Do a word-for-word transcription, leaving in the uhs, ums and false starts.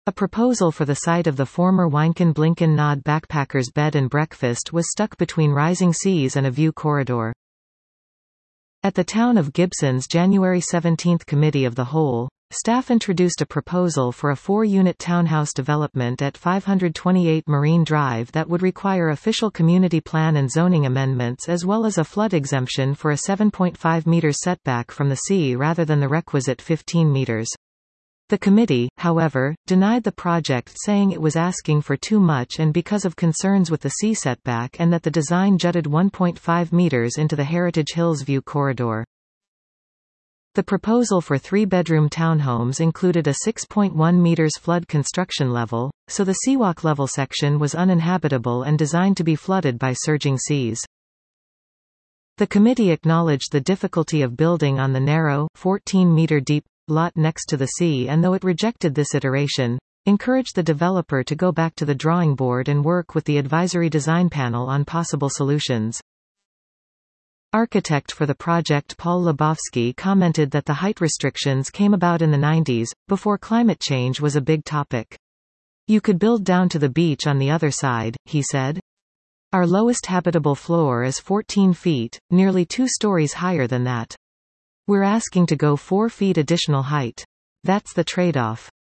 A proposal for the site of the former Wynken Blinken Nod Backpackers Bed and Breakfast was stuck between rising seas and a view corridor. At the Town of Gibson's January seventeenth Committee of the Whole, staff introduced a proposal for a four-unit townhouse development at five twenty-eight Marine Drive that would require official community plan and zoning amendments as well as a flood exemption for a seven point five meters setback from the sea rather than the requisite fifteen meters. The committee, however, denied the project, saying it was asking for too much and because of concerns with the sea setback and that the design jutted one point five meters into the Heritage Hills View corridor. The proposal for three-bedroom townhomes included a six point one meters flood construction level, so the seawalk level section was uninhabitable and designed to be flooded by surging seas. The committee acknowledged the difficulty of building on the narrow, fourteen meter deep, lot next to the sea, and though it rejected this iteration, encouraged the developer to go back to the drawing board and work with the advisory design panel on possible solutions. Architect for the project Paul Lebowski commented that the height restrictions came about in the nineties, before climate change was a big topic. "You could build down to the beach on the other side," he said. "Our lowest habitable floor is fourteen feet, nearly two stories higher than that. We're asking to go four feet additional height. That's the trade-off."